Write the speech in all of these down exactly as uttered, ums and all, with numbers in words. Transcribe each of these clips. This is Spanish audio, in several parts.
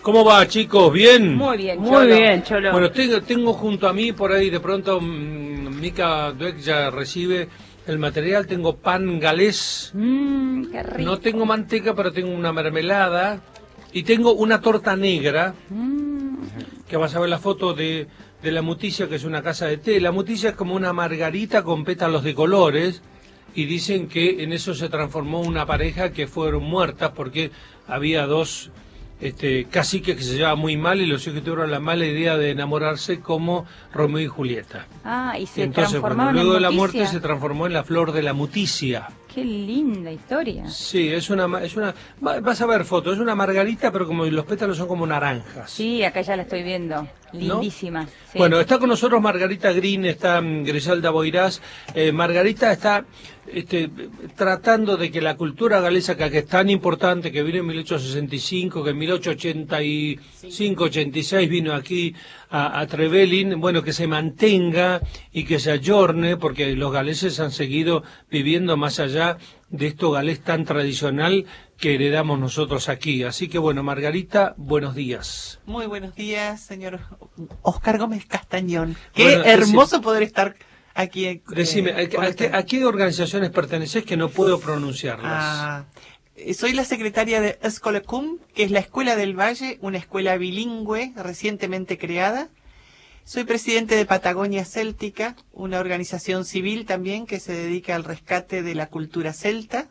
¿Cómo va, chicos? ¿Bien? Muy bien, Cholo. Muy bien, Cholo. Bueno, tengo, tengo junto a mí por ahí de pronto, mmm, Mica Dweck ya recibe el material. Tengo pan galés. Mmm, qué rico. No tengo manteca, pero tengo una mermelada. Y tengo una torta negra, Mm. que vas a ver la foto de, de la Muticia, que es una casa de té. La Muticia es como una margarita con pétalos de colores. Y dicen que en eso se transformó una pareja que fueron muertas porque había dos... Este, caciques que se llevaban muy mal y los hijos tuvieron la mala idea de enamorarse como Romeo y Julieta. Ah, y se Entonces, transformaron bueno, luego de en la Muticia. muerte se transformó en la flor de la Muticia. Qué linda historia. Sí, es una, es una, vas a ver fotos, es una margarita, pero como los pétalos son como naranjas. Sí, acá ya la estoy viendo. Lindísima. ¿No? Sí. Bueno, está con nosotros Margarita Green, está um, Griselda Boirás. Eh, Margarita está este, tratando de que la cultura galesa, que, que es tan importante, que vino en mil ochocientos sesenta y cinco, que en mil ochocientos ochenta y cinco, ochenta y seis vino aquí a, a Trevelin, bueno, que se mantenga y que se ayorne, porque los galeses han seguido viviendo más allá de esto galés tan tradicional que heredamos nosotros aquí. Así que bueno, Margarita, buenos días. Muy buenos días, señor Oscar Gómez Castañón. Qué Bueno, hermoso poder estar aquí. Eh, Decime, ¿a, con a, usted. ¿a qué organizaciones perteneces que no puedo pronunciarlas? Ah, soy la secretaria de Escolecum, que es la Escuela del Valle, una escuela bilingüe recientemente creada. Soy presidente de Patagonia Céltica, una organización civil también que se dedica al rescate de la cultura celta.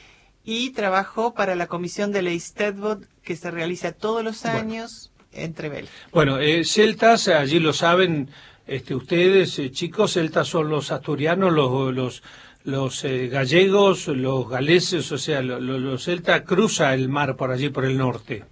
Y trabajo para la comisión de Leistedbod, que se realiza todos los años bueno. en Trevel. Bueno, eh, celtas, allí lo saben este, ustedes, eh, chicos, celtas son los asturianos, los los, los eh, gallegos, los galeses, o sea, los, los celtas cruza el mar por allí, por el norte.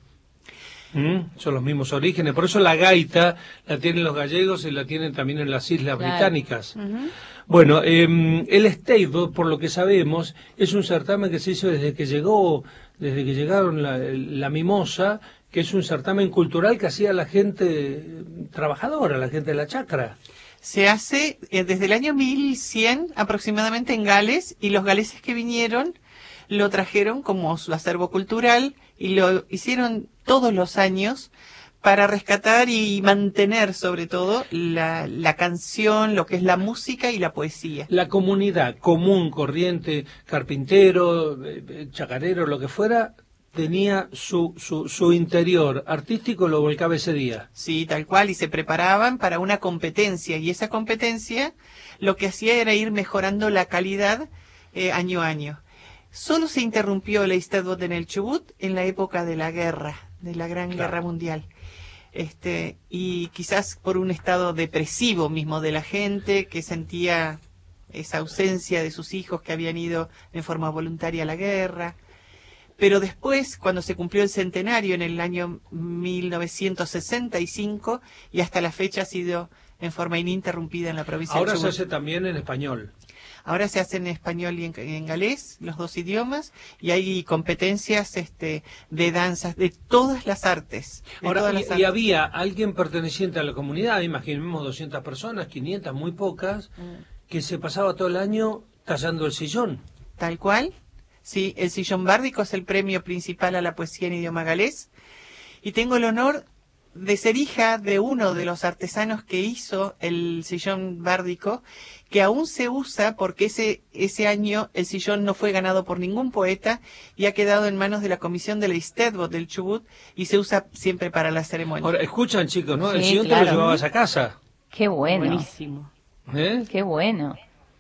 ¿Mm? Son los mismos orígenes, por eso la gaita la tienen los gallegos y la tienen también en las islas Claro. británicas. Uh-huh. Bueno, eh, el Statebot, por lo que sabemos, es un certamen que se hizo desde que llegó, desde que llegaron la, la mimosa, que es un certamen cultural que hacía la gente trabajadora, la gente de la chacra. Se hace eh, desde el año mil cien aproximadamente en Gales, y los galeses que vinieron lo trajeron como su acervo cultural y lo hicieron todos los años para rescatar y mantener sobre todo la, la canción, lo que es la música y la poesía. La comunidad común, corriente, carpintero, chacarero, lo que fuera, tenía su, su, su interior artístico, lo volcaba ese día. Sí, tal cual, y se preparaban para una competencia, y esa competencia lo que hacía era ir mejorando la calidad eh, año a año. Solo se interrumpió el Leistedbod en el Chubut en la época de la guerra, de la Gran Claro. Guerra Mundial. Este, y quizás por un estado depresivo mismo de la gente que sentía esa ausencia de sus hijos que habían ido en forma voluntaria a la guerra. Pero después, cuando se cumplió el centenario en el año mil novecientos sesenta y cinco, y hasta la fecha ha sido en forma ininterrumpida en la provincia Ahora del se Chubut. hace también en español. Ahora se hace en español y en, en galés, los dos idiomas, y hay competencias este, de danzas, de todas las artes. de Ahora, todas y, las y artes. había alguien perteneciente a la comunidad, imaginemos doscientas personas, quinientas, muy pocas, que se pasaba todo el año tallando el sillón. Tal cual. Sí, el sillón bárdico es el premio principal a la poesía en idioma galés. Y tengo el honor de ser hija de uno de los artesanos que hizo el sillón bárdico, que aún se usa porque ese, ese año el sillón no fue ganado por ningún poeta y ha quedado en manos de la comisión de Leistedbod del Chubut, y se usa siempre para la ceremonia. Ahora, escuchan, chicos, ¿no? El Sí, sillón te claro. lo llevabas a casa. Qué bueno. Buenísimo. ¿Eh? Qué bueno.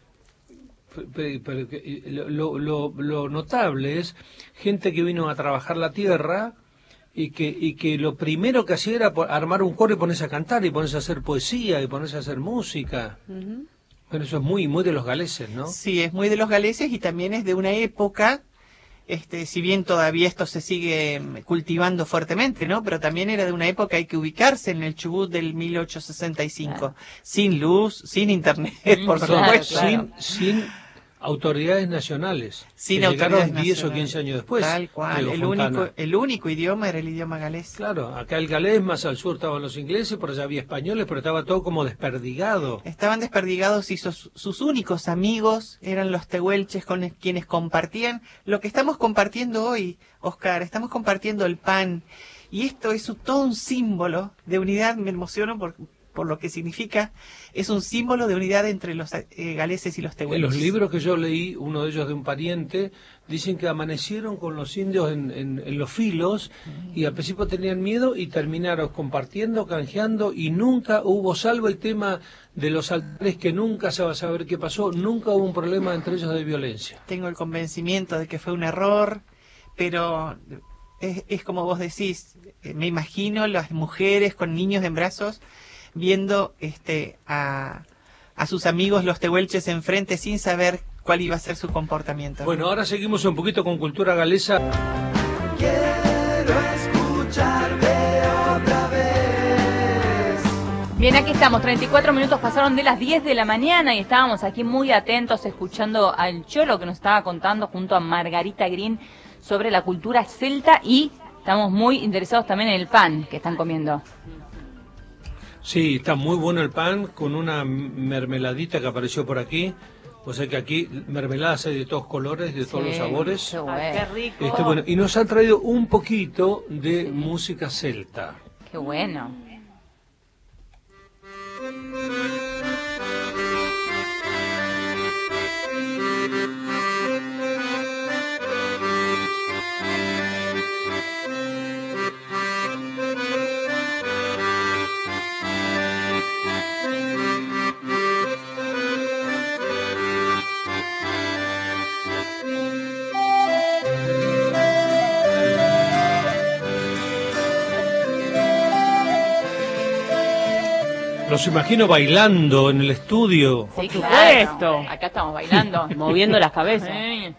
Pero, pero que- lo, lo, lo notable es gente que vino a trabajar la tierra y que y que lo primero que hacía era po- armar un coro y ponerse a cantar y ponerse a hacer poesía y ponerse a hacer música. Bueno, eso es muy muy de los galeses, ¿no? Sí, es muy de los galeses, y también es de una época, este, si bien todavía esto se sigue mm, cultivando fuertemente, ¿no? Pero también era de una época, hay que ubicarse en el Chubut del mil ochocientos sesenta y cinco, Claro. sin luz, sin internet, por Perdón, Claro, supuesto. claro. sin sin autoridades nacionales. Sin que autoridades llegaron diez o nacionales. quince años después. Tal cual, Diego el Fontana. único, el único idioma era el idioma galés. Claro, acá el galés, más al sur estaban los ingleses, por allá había españoles, pero estaba todo como desperdigado. Estaban desperdigados, y sus, sus únicos amigos eran los tehuelches, con quienes compartían lo que estamos compartiendo hoy, Oscar. Estamos compartiendo el pan Y esto es un- todo un símbolo de unidad, me emociono por, por lo que significa, es un símbolo de unidad entre los eh, galeses y los En tehuelches. los libros que yo leí, uno de ellos de un pariente, dicen que amanecieron con los indios en, en, en los filos y al principio tenían miedo y terminaron compartiendo, canjeando y nunca hubo, salvo el tema de los altares que nunca se va a saber qué pasó, nunca hubo un problema entre ellos de violencia. Tengo el convencimiento de que fue un error, pero es, es como vos decís, eh, me imagino las mujeres con niños en brazos viendo este a, a sus amigos los tehuelches enfrente sin saber cuál iba a ser su comportamiento. Bueno, ahora seguimos un poquito con cultura galesa. Quiero escucharme otra vez. Bien, aquí estamos, treinta y cuatro minutos pasaron de las diez de la mañana y estábamos aquí muy atentos escuchando al Cholo que nos estaba contando junto a Margarita Green sobre la cultura celta y estamos muy interesados también en el pan que están comiendo. Sí, está muy bueno el pan con una mermeladita que apareció por aquí. O sea que aquí mermeladas hay de todos colores, de todos Sí, los sabores. qué bueno. Ay, qué rico. Este, bueno, y nos han traído un poquito de música celta. Qué bueno. Los imagino bailando en el estudio. Sí, Por claro. supuesto. Acá estamos bailando. Moviendo las cabezas. Sí.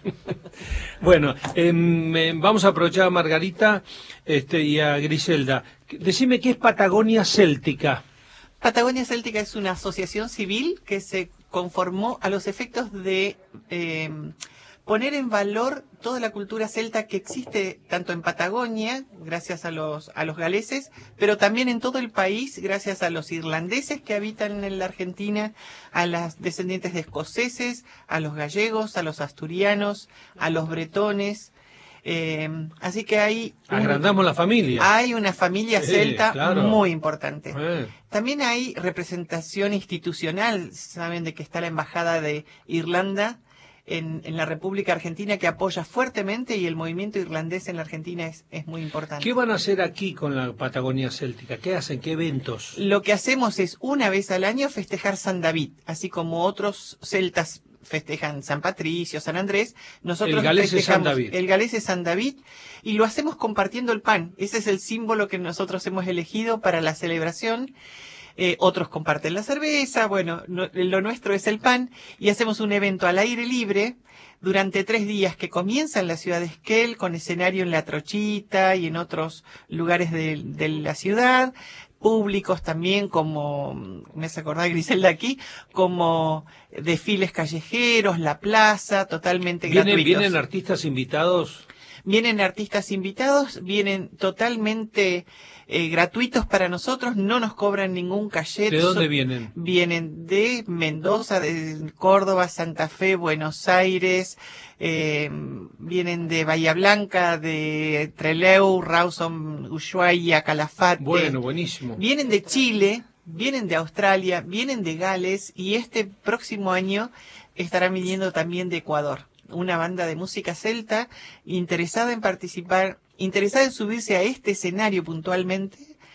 Bueno, em, em, vamos a aprovechar a Margarita este, y a Griselda. Decime qué es Patagonia Céltica. Patagonia Céltica es una asociación civil que se conformó a los efectos de eh, poner en valor toda la cultura celta que existe tanto en Patagonia, gracias a los, a los galeses, pero también en todo el país, gracias a los irlandeses que habitan en la Argentina, a las descendientes de escoceses, a los gallegos, a los asturianos, a los bretones. Eh, así que hay, un- Agrandamos la familia. hay una familia Sí, celta claro. muy importante. Eh, También hay representación institucional. Saben de que está la Embajada de Irlanda en, en la República Argentina que apoya fuertemente y el movimiento irlandés en la Argentina es, es muy importante. ¿Qué van a hacer aquí con la Patagonia Céltica? ¿Qué hacen? ¿Qué eventos? Lo que hacemos es una vez al año festejar San David, así como otros celtas festejan San Patricio, San Andrés, nosotros El galés es festejamos San David. el galés es San David y lo hacemos compartiendo el pan. Ese es el símbolo que nosotros hemos elegido para la celebración. Eh, otros comparten la cerveza, bueno, no- lo nuestro es el pan y hacemos un evento al aire libre durante tres días que comienza en la ciudad de Esquel con escenario en La Trochita y en otros lugares de, de la ciudad, públicos también como, me hace acordar Griselda aquí, como desfiles callejeros, la plaza, totalmente ¿Vienen, gratuitos. ¿Vienen artistas invitados? Vienen artistas invitados, vienen totalmente eh, gratuitos para nosotros, no nos cobran ningún cachet. ¿De dónde So- vienen? Vienen de Mendoza, de Córdoba, Santa Fe, Buenos Aires, eh, vienen de Bahía Blanca, de Trelew, Rawson, Ushuaia, Calafate. Bueno, buenísimo. Vienen de Chile, vienen de Australia, vienen de Gales y este próximo año estarán viniendo también de Ecuador. Una banda de música celta interesada en participar, interesada en subirse a este escenario puntualmente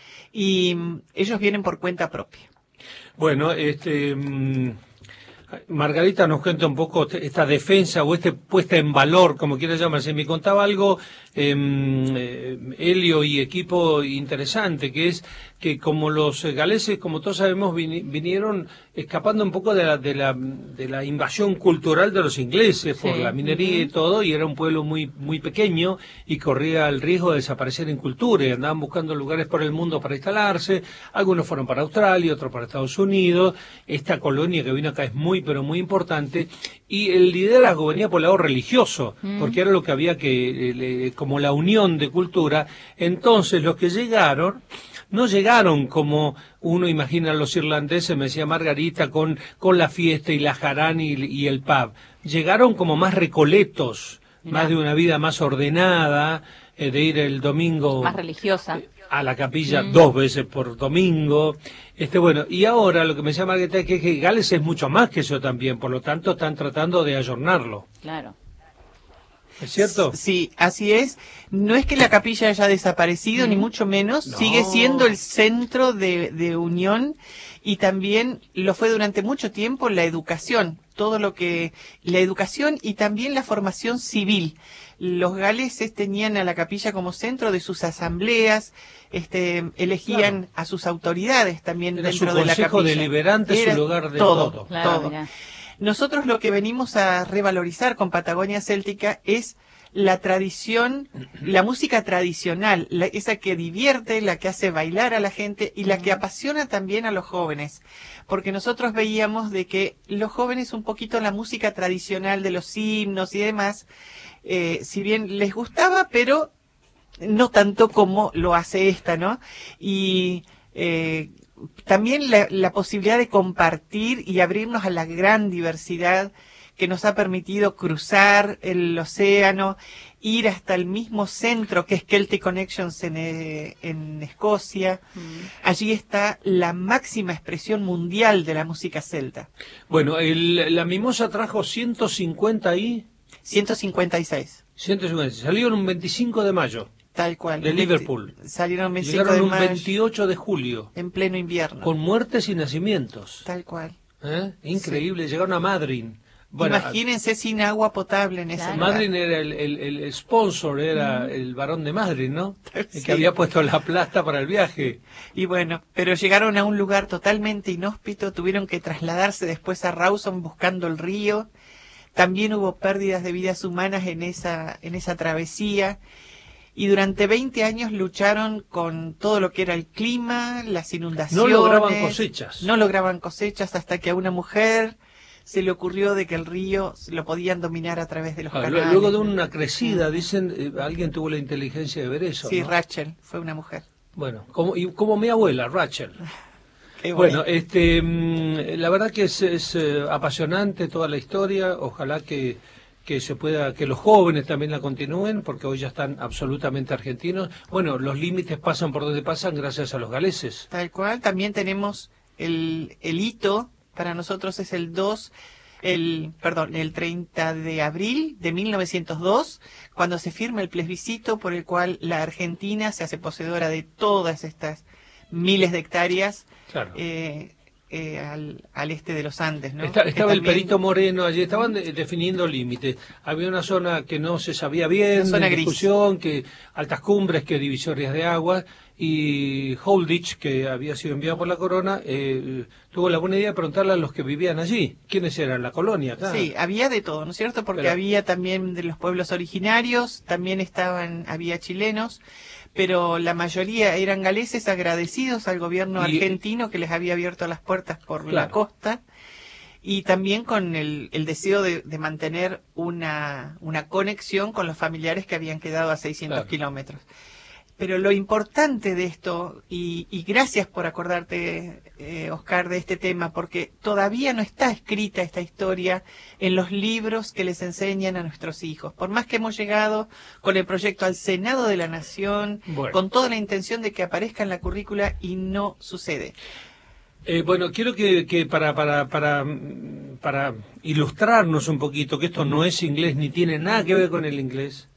y mm, ellos vienen por cuenta propia. Bueno, este mm, Margarita nos cuenta un poco te- esta defensa o esta puesta en valor, como quiera llamarse. Me contaba algo em, eh, Helio y equipo interesante, que es que como los galeses, como todos sabemos, vini- vinieron escapando un poco de la, de la, de la invasión cultural de los ingleses por Sí. la minería y todo, y era un pueblo muy, muy pequeño y corría el riesgo de desaparecer en cultura y andaban buscando lugares por el mundo para instalarse. Algunos fueron para Australia, otros para Estados Unidos. Esta colonia que vino acá es muy, pero muy importante. Y el liderazgo venía por el lado religioso, porque era lo que había que, eh, le- como la unión de cultura. Entonces los que llegaron, no llegaron como uno imagina a los irlandeses, me decía Margarita, con, con la fiesta y la jarana y, y el pub. Llegaron como más recoletos, Mirá. más de una vida más ordenada, eh, de ir el domingo Más religiosa. eh, a la capilla Mm. dos veces por domingo. Este bueno, y ahora lo que me llama Margarita es que, que Gales es mucho más que eso también, por lo tanto están tratando de ayornarlo. Claro. ¿Es cierto? Sí, así es. No es que la capilla haya desaparecido, Mm. ni mucho menos. No. Sigue siendo el centro de, de unión y también lo fue durante mucho tiempo la educación. Todo lo que... La educación y también la formación civil. Los galeses tenían a la capilla como centro de sus asambleas, este, elegían Claro. a sus autoridades también Era dentro su de la consejo capilla. deliberante, Era su lugar de todo, todo. Claro, todo. mirá. Nosotros lo que venimos a revalorizar con Patagonia Céltica es la tradición, la música tradicional, la- esa que divierte, la que hace bailar a la gente y la que apasiona también a los jóvenes. Porque nosotros veíamos de que los jóvenes un poquito la música tradicional de los himnos y demás, eh, si bien les gustaba, pero no tanto como lo hace esta, ¿no? Y eh, también la, la posibilidad de compartir y abrirnos a la gran diversidad que nos ha permitido cruzar el océano, ir hasta el mismo centro que es Celtic Connections en, eh, en Escocia. Mm. Allí está la máxima expresión mundial de la música celta. Bueno, el- la mimosa trajo ciento cincuenta y... ciento cincuenta y seis, ciento cincuenta, salieron un veinticinco de mayo, tal cual. de Liverpool. Salieron veinticinco llegaron de un mayo, veintiocho de julio, en pleno invierno. con muertes y nacimientos. Tal cual. ¿Eh? Increíble, llegaron a Madryn. Bueno, Imagínense sin agua potable en ese Claro. lugar. Madryn era el, el, el sponsor, era el varón de Madryn, ¿no? El Sí. que había puesto la plata para el viaje. Y bueno, pero llegaron a un lugar totalmente inhóspito, tuvieron que trasladarse después a Rawson buscando el río. También hubo pérdidas de vidas humanas en esa, en esa travesía. Y durante veinte años lucharon con todo lo que era el clima, las inundaciones. No lograban cosechas. No lograban cosechas hasta que a una mujer se le ocurrió de que el río lo podían dominar a través de los Ah, canales. Luego de una crecida, dicen, eh, alguien tuvo la inteligencia de ver eso. Sí, ¿no? Rachel fue una mujer. Bueno, como, y como mi abuela, Rachel. Qué Bueno, bonito. este, mm, la verdad que es, es, eh, apasionante toda la historia. Ojalá que, que se pueda, que los jóvenes también la continúen, porque hoy ya están absolutamente argentinos. Bueno, los límites pasan por donde pasan gracias a los galeses. Tal cual, también tenemos el, el hito, para nosotros es el dos, el, perdón, el treinta de abril de mil novecientos dos, cuando se firma el plebiscito por el cual la Argentina se hace poseedora de todas estas miles de hectáreas Claro. eh, eh, al, al este de los Andes, ¿no? Está- Que estaba el también- Perito Moreno allí, estaban de- definiendo límites. Había una zona que no se sabía bien, Una zona en gris. discusión, que altas cumbres, que divisorias de agua, y Holditch, que había sido enviado por la corona, eh, tuvo la buena idea de preguntarle a los que vivían allí, ¿quiénes eran? La colonia acá. Sí, había de todo, ¿no es cierto? Porque Pero- había también de los pueblos originarios, también estaban, había chilenos, pero la mayoría eran galeses agradecidos al gobierno Y- argentino que les había abierto las puertas por la Claro. costa y también con el, el deseo de, de mantener una, una conexión con los familiares que habían quedado a seiscientos Claro. kilómetros. Pero lo importante de esto, y, y gracias por acordarte, eh, Oscar, de este tema, porque todavía no está escrita esta historia en los libros que les enseñan a nuestros hijos. Por más que hemos llegado con el proyecto al Senado de la Nación, Bueno. con toda la intención de que aparezca en la currícula y no sucede. Eh, bueno, quiero que, que para, para, para, mm, para ilustrarnos un poquito, que esto no es inglés ni tiene nada que ver con el inglés,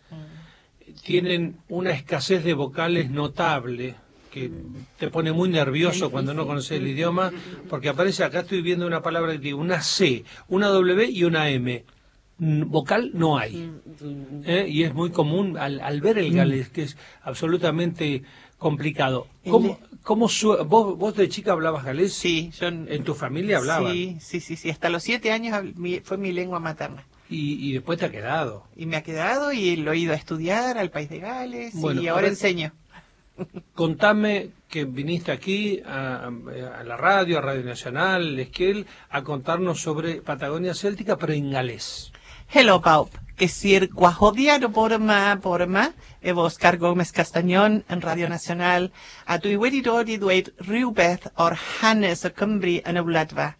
tienen una escasez de vocales notable que te pone muy nervioso cuando no conoces el idioma, porque aparece acá, estoy viendo una palabra que tiene una C, una W y una M. Mm, Vocal no hay. ¿Eh? Y es muy común al, al ver el galés, que es absolutamente complicado. ¿Cómo, cómo su- vos, vos de chica hablabas galés? Sí, yo... ¿En tu familia hablaban? Sí, sí, sí, sí. Hasta los siete años hab- mi- fue mi lengua materna. Y, y después te ha quedado. Y me ha quedado y lo he ido a estudiar al país de Gales Bueno, y a ahora ver. enseño. Contame que viniste aquí a, a la radio, a Radio Nacional, Esquel, a contarnos sobre Patagonia Céltica, pero en galés. Hello, Paup. Que sir guajodiano porma porma, Evo Oscar Gómez Castañón en Radio Nacional, a tu wedi dodi dweud rhywbeth o'r hanes o Cymru yn y wladfa.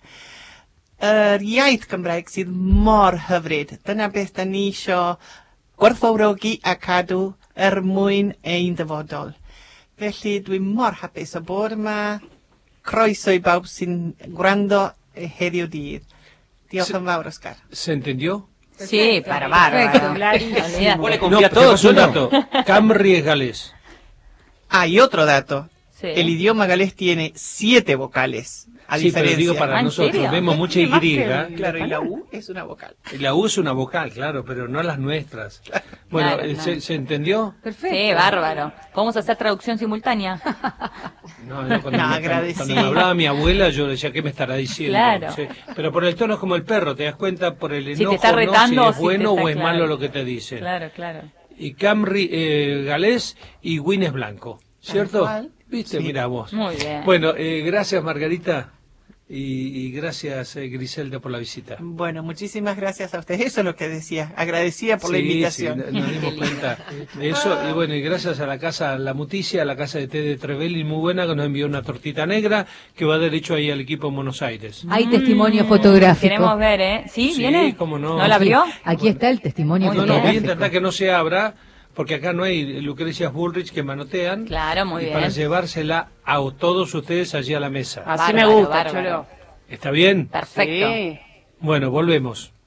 Yr iaith Cymraeg sydd mor hyfryd. Dyna beth da ni isio gwerthfawrogi a cadw er mwyn ein dyfodol. Felly dwi mor hapus o bod yma. Croeso i bawb sy'n gwrando heddiw dydd. Diolch yn fawr, Oscar. ¿Se entendió? Sí, para bárbaro. Olvídate. Vos le No, confía pero todo, es un yo no. dato. Camry es galés. Ah, y otro dato. Sí. El idioma galés tiene siete vocales. A Sí, pero diferencia. digo para Ah, ¿en nosotros. serio? Vemos mucha Tiene más Y. que el- Claro, y la U es una vocal. Y la U es una vocal, claro, pero no las nuestras. Bueno, Claro, eh, claro. ¿se, se entendió? Perfecto. Sí, bárbaro. Podemos hacer traducción simultánea. No, yo cuando, No, me, agradecí. cuando me hablaba mi abuela, yo decía, ¿qué me estará diciendo? Claro. Sí. Pero por el tono es como el perro, te das cuenta por el te enojo, está retando ¿no? o si es si te bueno está o es claro. malo lo que te dice. Claro, claro. Y Camry eh, galés y Win es blanco, ¿cierto? cual. ¿Viste? Sí. Mira vos. Muy bien. Bueno, eh, gracias Margarita y, y gracias eh, Griselda por la visita. Bueno, muchísimas gracias a ustedes. Eso es lo que decía. Agradecida por la Sí, invitación. sí, nos dimos cuenta de eso. Y bueno, y gracias a la casa La Muticia, a la casa de té de Trevelin, muy buena, que nos envió una tortita negra que va derecho ahí al equipo en Buenos Aires. Hay testimonio Mm, fotográfico. Queremos ver, ¿eh? ¿Sí? Sí, ¿Viene? cómo no. ¿No la abrió? Aquí está el testimonio Muy No, no, voy a fotográfico. intentar que no se abra, porque acá no hay Lucrecias Bullrich que manotean. Claro, muy y bien. para llevársela a todos ustedes allí a la mesa. Así me Bárbaro, gusta, bárbaro. Cholo. ¿Está bien? Perfecto. Sí. Bueno, volvemos.